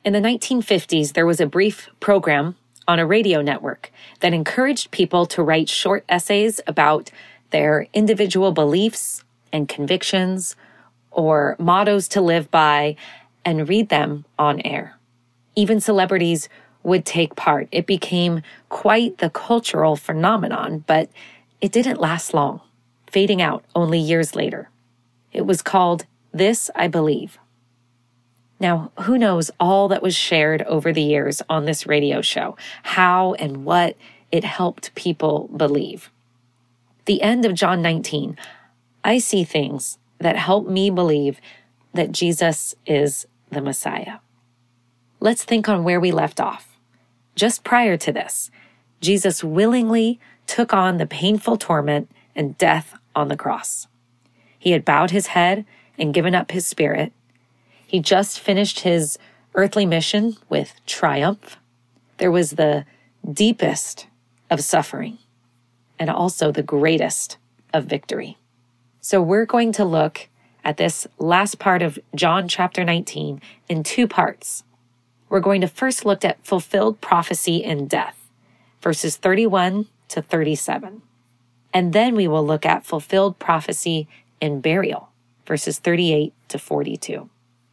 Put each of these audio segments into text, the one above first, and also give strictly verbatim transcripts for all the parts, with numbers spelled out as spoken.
In the nineteen fifties, there was a brief program on a radio network that encouraged people to write short essays about their individual beliefs and convictions or mottos to live by and read them on air. Even celebrities would take part. It became quite the cultural phenomenon, but it didn't last long, fading out only years later. It was called This I Believe. Now, who knows all that was shared over the years on this radio show, how and what it helped people believe. The end of John nineteen, I see things that help me believe that Jesus is the Messiah. Let's think on where we left off. Just prior to this, Jesus willingly took on the painful torment and death on the cross. He had bowed his head and given up his spirit. He just finished his earthly mission with triumph. There was the deepest of suffering and also the greatest of victory. So we're going to look at this last part of John chapter nineteen in two parts. We're going to first look at fulfilled prophecy in death, verses thirty-one to thirty-seven. And then we will look at fulfilled prophecy in burial, verses thirty-eight to forty-two.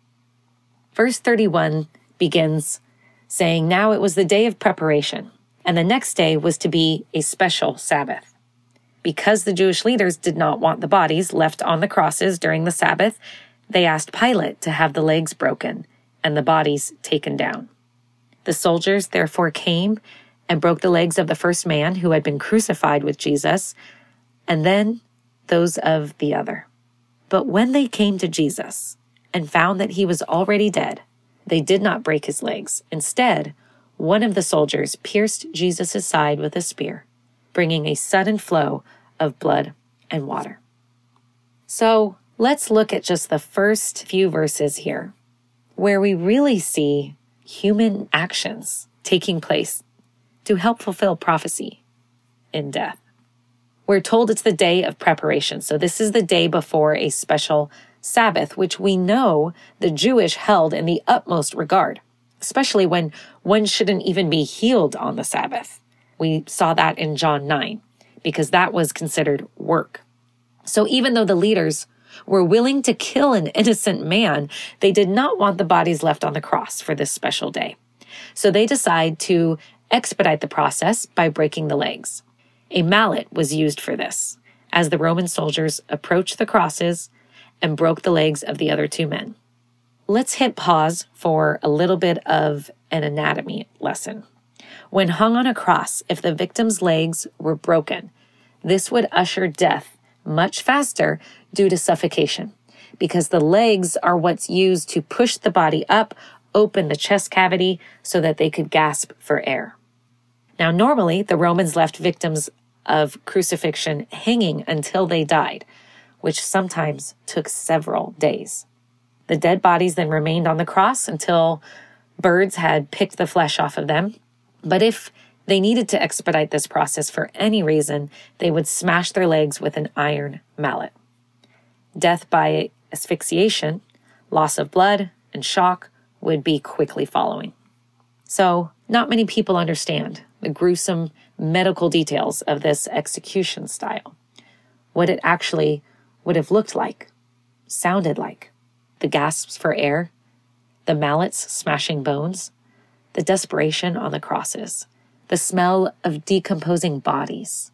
Verse thirty-one begins saying, "Now it was the day of preparation, and the next day was to be a special Sabbath. Because the Jewish leaders did not want the bodies left on the crosses during the Sabbath, they asked Pilate to have the legs broken and the bodies taken down. The soldiers therefore came and broke the legs of the first man who had been crucified with Jesus, and then those of the other. But when they came to Jesus and found that he was already dead, they did not break his legs. Instead, one of the soldiers pierced Jesus' side with a spear, bringing a sudden flow of blood and water." So let's look at just the first few verses here, where we really see human actions taking place to help fulfill prophecy in death. We're told it's the day of preparation. So this is the day before a special Sabbath, which we know the Jewish held in the utmost regard, especially when one shouldn't even be healed on the Sabbath. We saw that in John nine, because that was considered work. So even though the leaders were willing to kill an innocent man, they did not want the bodies left on the cross for this special day. So they decide to expedite the process by breaking the legs. A mallet was used for this, as the Roman soldiers approached the crosses and broke the legs of the other two men. Let's hit pause for a little bit of an anatomy lesson. When hung on a cross, if the victim's legs were broken, this would usher death much faster due to suffocation, because the legs are what's used to push the body up, open the chest cavity so that they could gasp for air. Now, normally, the Romans left victims of crucifixion hanging until they died, which sometimes took several days. The dead bodies then remained on the cross until birds had picked the flesh off of them. But if they needed to expedite this process for any reason, they would smash their legs with an iron mallet. Death by asphyxiation, loss of blood, and shock would be quickly following. So, not many people understand the gruesome medical details of this execution style, what it actually would have looked like, sounded like, the gasps for air, the mallets smashing bones, the desperation on the crosses, the smell of decomposing bodies.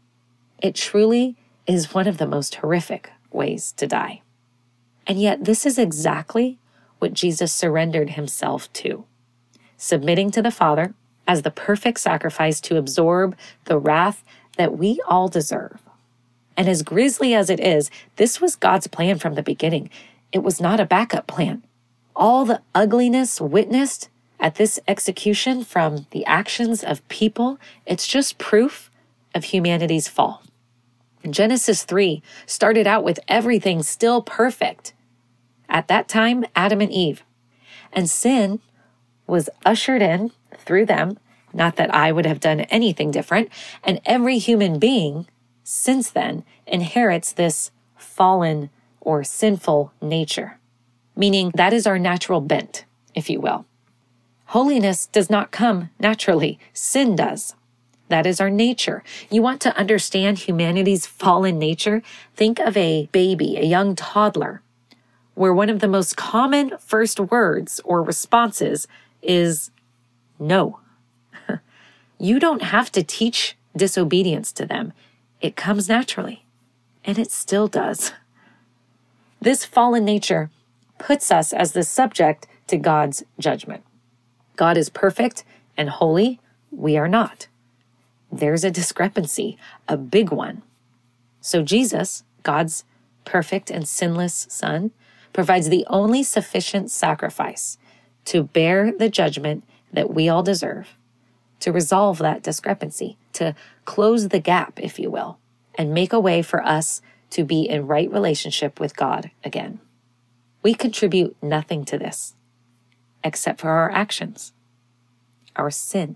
It truly is one of the most horrific ways to die. And yet this is exactly what Jesus surrendered himself to, submitting to the Father as the perfect sacrifice to absorb the wrath that we all deserve. And as grisly as it is, this was God's plan from the beginning. It was not a backup plan. All the ugliness witnessed at this execution from the actions of people, it's just proof of humanity's fall. Genesis three started out with everything still perfect. At that time, Adam and Eve. And sin was ushered in through them, not that I would have done anything different, and every human being since then inherits this fallen or sinful nature, meaning that is our natural bent, if you will. Holiness does not come naturally. Sin does. That is our nature. You want to understand humanity's fallen nature? Think of a baby, a young toddler, where one of the most common first words or responses is no. You don't have to teach disobedience to them. It comes naturally, and it still does. This fallen nature puts us as the subject to God's judgment. God is perfect and holy. We are not. There's a discrepancy, a big one. So Jesus, God's perfect and sinless Son, provides the only sufficient sacrifice to bear the judgment that we all deserve, to resolve that discrepancy, to close the gap, if you will, and make a way for us to be in right relationship with God again. We contribute nothing to this except for our actions, our sin.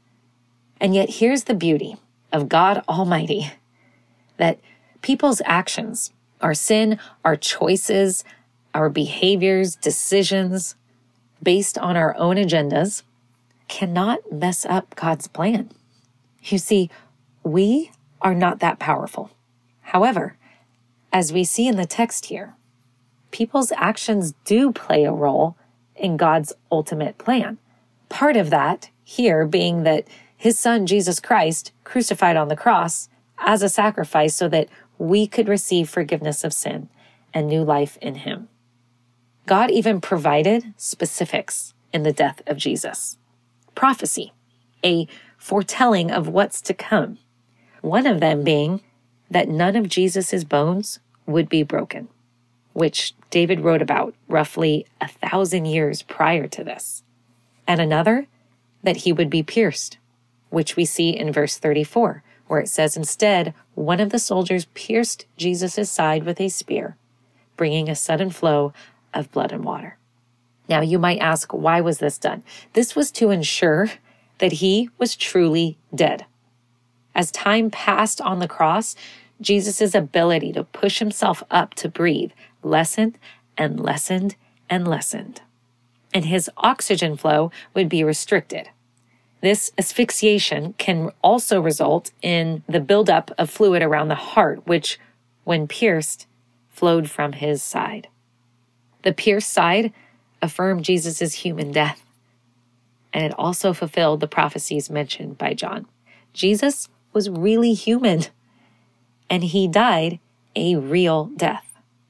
And yet here's the beauty of God Almighty, that people's actions, our sin, our choices, our behaviors, decisions, based on our own agendas, cannot mess up God's plan. You see, we are not that powerful. However, as we see in the text here, people's actions do play a role in God's ultimate plan. Part of that here being that his Son, Jesus Christ, crucified on the cross as a sacrifice so that we could receive forgiveness of sin and new life in him. God even provided specifics in the death of Jesus. Prophecy, a foretelling of what's to come. One of them being that none of Jesus's bones would be broken, which David wrote about roughly a thousand years prior to this. And another, that he would be pierced, which we see in verse thirty-four, where it says, instead, one of the soldiers pierced Jesus' side with a spear, bringing a sudden flow of blood and water. Now, you might ask, why was this done? This was to ensure that he was truly dead. As time passed on the cross, Jesus' ability to push himself up to breathe lessened and lessened and lessened. And his oxygen flow would be restricted. This asphyxiation can also result in the buildup of fluid around the heart, which, when pierced, flowed from his side. The pierced side affirmed Jesus' human death, and it also fulfilled the prophecies mentioned by John. Jesus was really human, and he died a real death.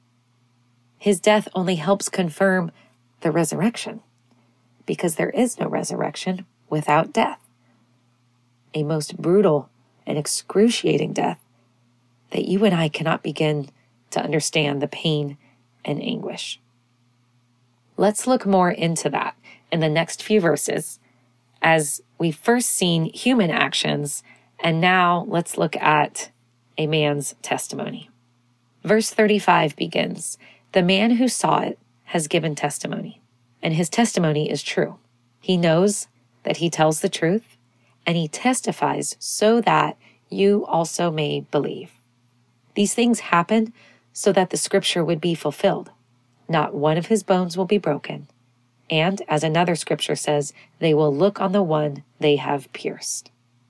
His death only helps confirm the resurrection, because there is no resurrection without death. A most brutal and excruciating death that you and I cannot begin to understand the pain and anguish. Let's look more into that in the next few verses as we've first seen human actions, and now let's look at a man's testimony. Verse thirty-five begins, "The man who saw it has given testimony, and his testimony is true. He knows that he tells the truth, and he testifies so that you also may believe." These things happened so that the scripture would be fulfilled. Not one of his bones will be broken. And, as another scripture says, they will look on the one they have pierced.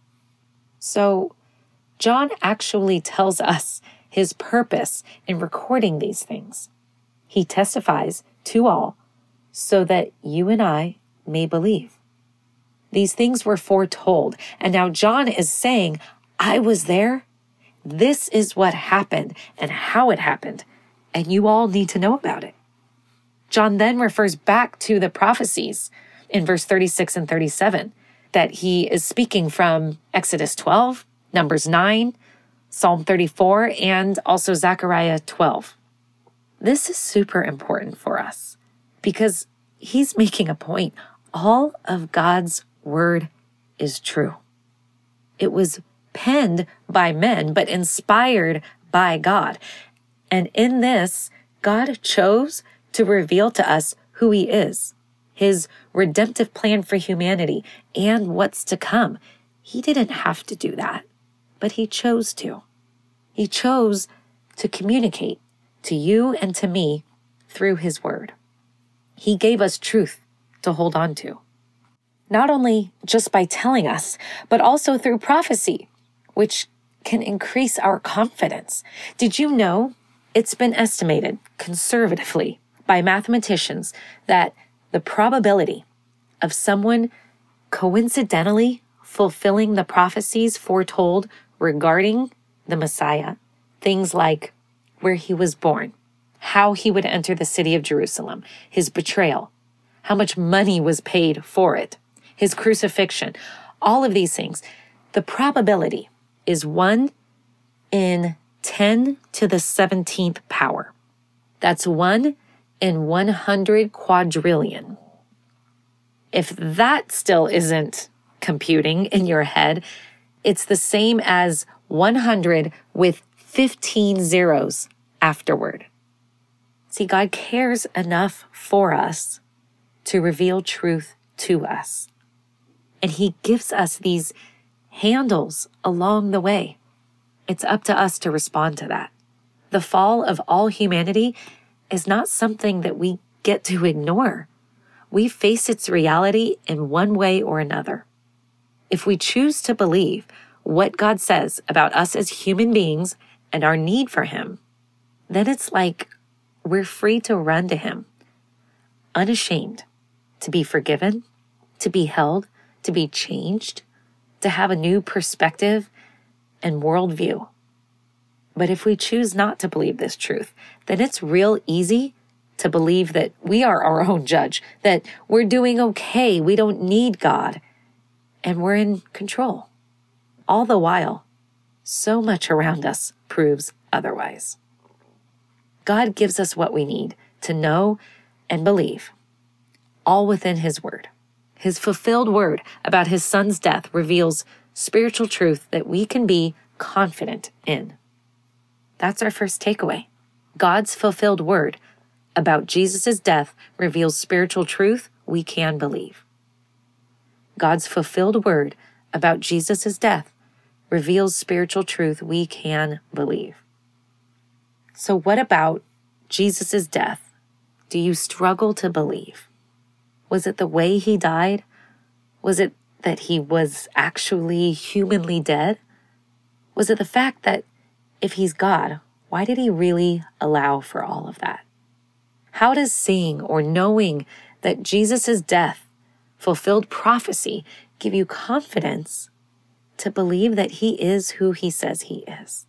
So, John actually tells us his purpose in recording these things. He testifies to all so that you and I may believe. These things were foretold, and now John is saying, I was there. This is what happened and how it happened, and you all need to know about it. John then refers back to the prophecies in verse thirty-six and thirty-seven that he is speaking from Exodus twelve, Numbers nine, Psalm thirty-four, and also Zechariah twelve. This is super important for us because he's making a point. All of God's word is true. It was penned by men, but inspired by God. And in this, God chose to reveal to us who he is, his redemptive plan for humanity, and what's to come. He didn't have to do that, but he chose to. He chose to communicate to you and to me through his word. He gave us truth to hold on to. not only just by telling us, but also through prophecy, which can increase our confidence. Did you know it's been estimated conservatively by mathematicians that the probability of someone coincidentally fulfilling the prophecies foretold regarding the Messiah, things like where he was born, how he would enter the city of Jerusalem, his betrayal, how much money was paid for it, his crucifixion, all of these things, the probability is one in ten to the seventeenth power. That's one in one hundred quadrillion. If that still isn't computing in your head, it's the same as one hundred with fifteen zeros afterward. See, God cares enough for us to reveal truth to us. And he gives us these handles along the way. It's up to us to respond to that. The fall of all humanity is not something that we get to ignore. We face its reality in one way or another. If we choose to believe what God says about us as human beings and our need for him, then it's like we're free to run to him, unashamed, to be forgiven, to be held, to be changed, to have a new perspective and worldview. But if we choose not to believe this truth, then it's real easy to believe that we are our own judge, that we're doing okay, we don't need God, and we're in control. All the while, so much around us proves otherwise. God gives us what we need to know and believe, all within his word. His fulfilled word about his son's death reveals spiritual truth that we can be confident in. That's our first takeaway. God's fulfilled word about Jesus' death reveals spiritual truth we can believe. God's fulfilled word about Jesus' death reveals spiritual truth we can believe. So what about Jesus' death do you struggle to believe? Was it the way he died? Was it that he was actually humanly dead? Was it the fact that if he's God, why did he really allow for all of that? How does seeing or knowing that Jesus' death fulfilled prophecy give you confidence to believe that he is who he says he is?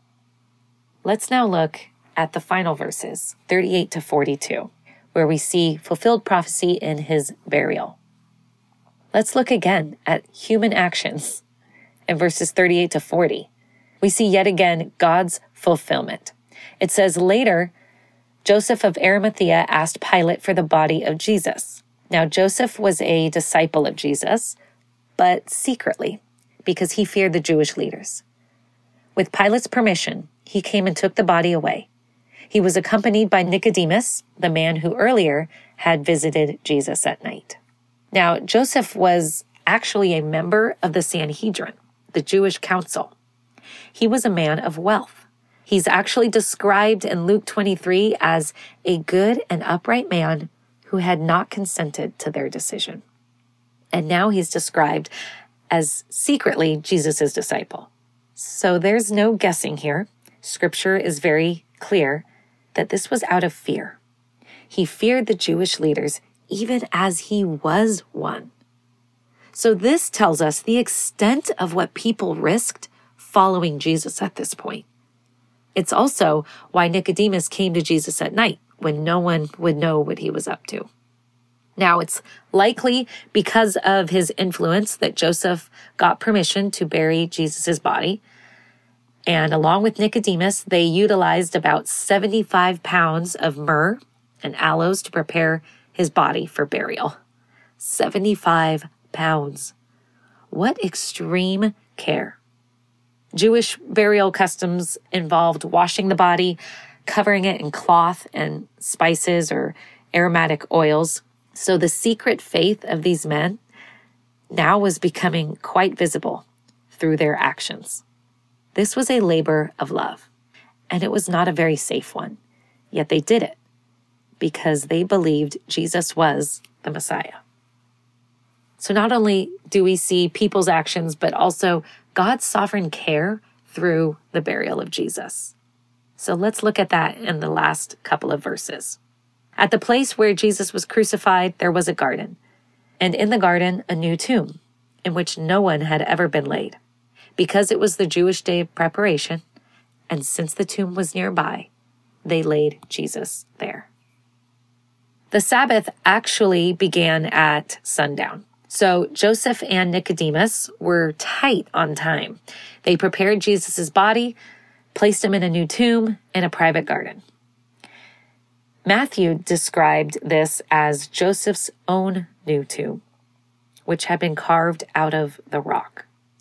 Let's now look at the final verses, thirty-eight to forty-two, where we see fulfilled prophecy in his burial. Let's look again at human actions in verses thirty-eight to forty. We see yet again God's fulfillment. It says, later, Joseph of Arimathea asked Pilate for the body of Jesus. Now, Joseph was a disciple of Jesus, but secretly, because he feared the Jewish leaders. With Pilate's permission, he came and took the body away. He was accompanied by Nicodemus, the man who earlier had visited Jesus at night. Now, Joseph was actually a member of the Sanhedrin, the Jewish council. He was a man of wealth. He's actually described in Luke twenty-three as a good and upright man who had not consented to their decision. And now he's described as secretly Jesus' disciple. So there's no guessing here. Scripture is very clear that this was out of fear. He feared the Jewish leaders even as he was one. So this tells us the extent of what people risked following Jesus at this point. It's also why Nicodemus came to Jesus at night when no one would know what he was up to. Now, it's likely because of his influence that Joseph got permission to bury Jesus' body. And along with Nicodemus, they utilized about seventy-five pounds of myrrh and aloes to prepare his body for burial. seventy-five pounds. What extreme care. Jewish burial customs involved washing the body, covering it in cloth and spices or aromatic oils. So the secret faith of these men now was becoming quite visible through their actions. This was a labor of love, and it was not a very safe one. Yet they did it because they believed Jesus was the Messiah. So not only do we see people's actions, but also God's sovereign care through the burial of Jesus. So let's look at that in the last couple of verses. At the place where Jesus was crucified, there was a garden, and in the garden a new tomb, in which no one had ever been laid. Because it was the Jewish day of preparation, and since the tomb was nearby, they laid Jesus there. The Sabbath actually began at sundown. So Joseph and Nicodemus were tight on time. They prepared Jesus' body, placed him in a new tomb in a private garden. Matthew described this as Joseph's own new tomb, which had been carved out of the rock.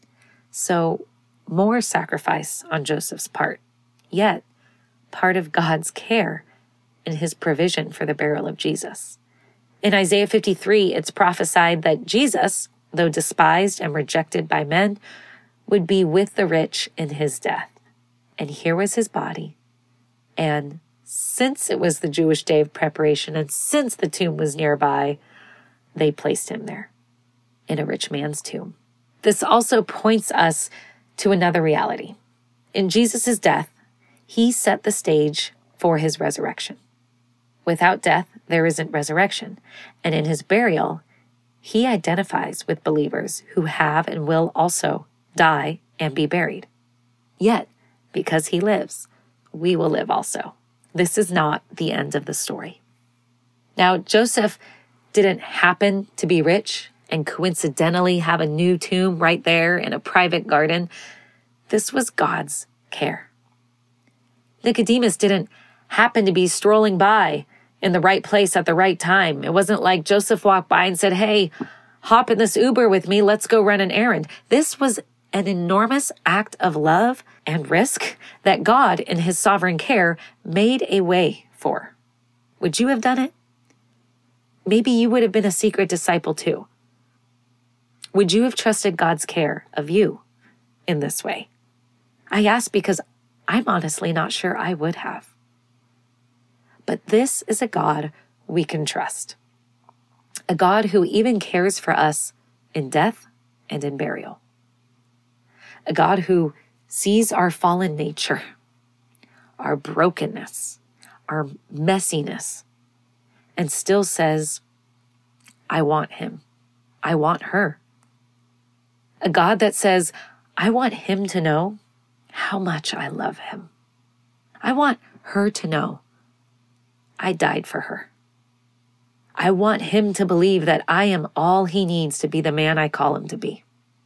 So more sacrifice on Joseph's part, yet part of God's care in his provision for the burial of Jesus. In Isaiah fifty-three, it's prophesied that Jesus, though despised and rejected by men, would be with the rich in his death. And here was his body. And since it was the Jewish day of preparation, and since the tomb was nearby, they placed him there, in a rich man's tomb. This also points us to another reality. In Jesus' death, he set the stage for his resurrection. Without death, there isn't resurrection. And in his burial, he identifies with believers who have and will also die and be buried. Yet, because he lives, we will live also. This is not the end of the story. Now, Joseph didn't happen to be rich and coincidentally have a new tomb right there in a private garden. This was God's care. Nicodemus didn't happen to be strolling by in the right place at the right time. It wasn't like Joseph walked by and said, "Hey, hop in this Uber with me, let's go run an errand." This was an enormous act of love and risk that God, in his sovereign care, made a way for. Would you have done it? Maybe you would have been a secret disciple too. Would you have trusted God's care of you in this way? I ask because I'm honestly not sure I would have. But this is a God we can trust. A God who even cares for us in death and in burial. A God who sees our fallen nature, our brokenness, our messiness, and still says, I want him. I want her. A God that says, I want him to know how much I love him. I want her to know I died for her. I want him to believe that I am all he needs to be the man I call him to be.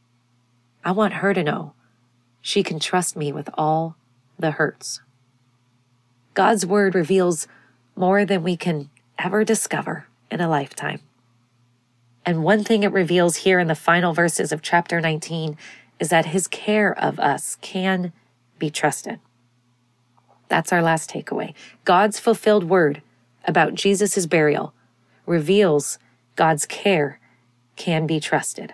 I want her to know she can trust me with all the hurts. God's word reveals more than we can ever discover in a lifetime. And one thing it reveals here in the final verses of chapter nineteen is that his care of us can be trusted. That's our last takeaway. God's fulfilled word about Jesus' burial reveals God's care can be trusted.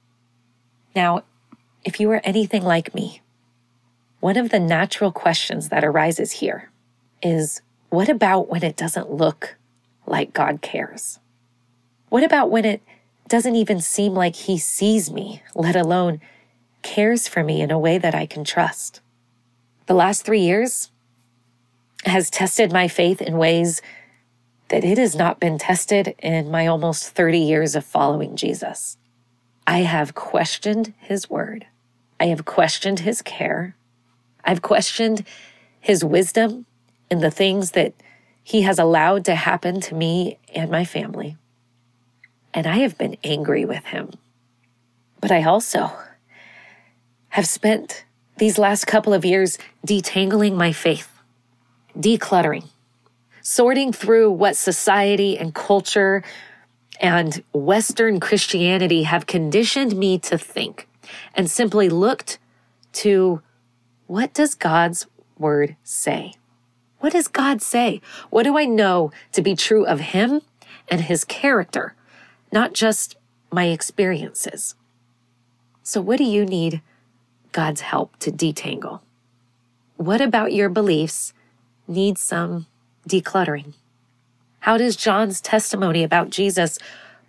Now, if you are anything like me, one of the natural questions that arises here is, what about when it doesn't look like God cares? What about when it doesn't even seem like he sees me, let alone cares for me in a way that I can trust? The last three years has tested my faith in ways that it has not been tested in my almost thirty years of following Jesus. I have questioned his word. I have questioned his care. I've questioned his wisdom in the things that he has allowed to happen to me and my family. And I have been angry with him. But I also have spent these last couple of years detangling my faith, decluttering, sorting through what society and culture and Western Christianity have conditioned me to think, and simply looked to, what does God's word say? What does God say? What do I know to be true of him and his character, not just my experiences? So what do you need God's help to detangle? What about your beliefs needs some decluttering? How does John's testimony about Jesus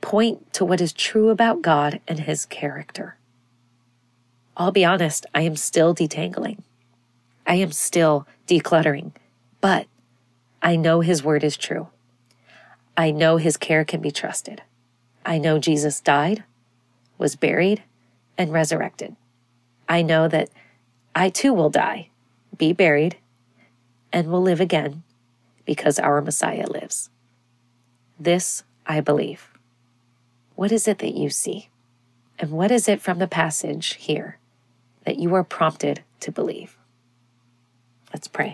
point to what is true about God and his character. I'll be honest, I am still detangling. I am still decluttering, but I know his word is true. I know his care can be trusted. I know Jesus died, was buried, and resurrected. I know that I too will die, be buried, and will live again because our Messiah lives. This I believe. What is it that you see? And what is it from the passage here that you are prompted to believe? Let's pray.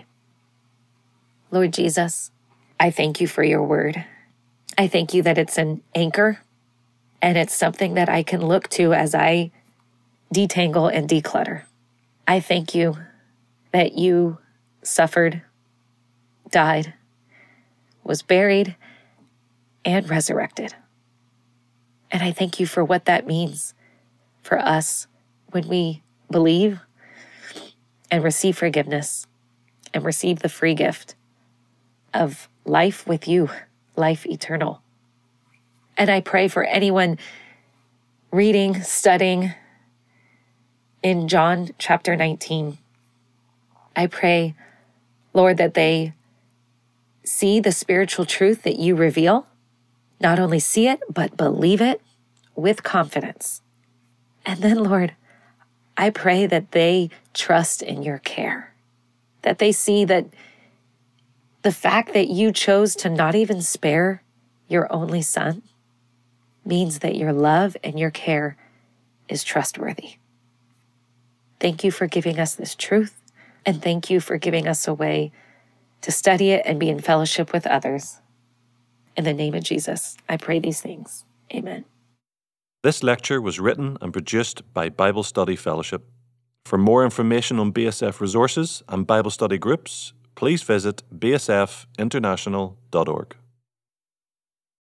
Lord Jesus, I thank you for your word. I thank you that it's an anchor and it's something that I can look to as I detangle and declutter. I thank you that you suffered, died, was buried, and resurrected. And I thank you for what that means for us when we believe and receive forgiveness and receive the free gift of life with you, life eternal. And I pray for anyone reading, studying in John chapter nineteen. I pray, Lord, that they see the spiritual truth that you reveal, not only see it, but believe it with confidence. And then, Lord, I pray that they trust in your care, that they see that the fact that you chose to not even spare your only son means that your love and your care is trustworthy. Thank you for giving us this truth, and thank you for giving us a way to study it and be in fellowship with others. In the name of Jesus, I pray these things. Amen. This lecture was written and produced by Bible Study Fellowship. For more information on B S F resources and Bible study groups, please visit b s f international dot org.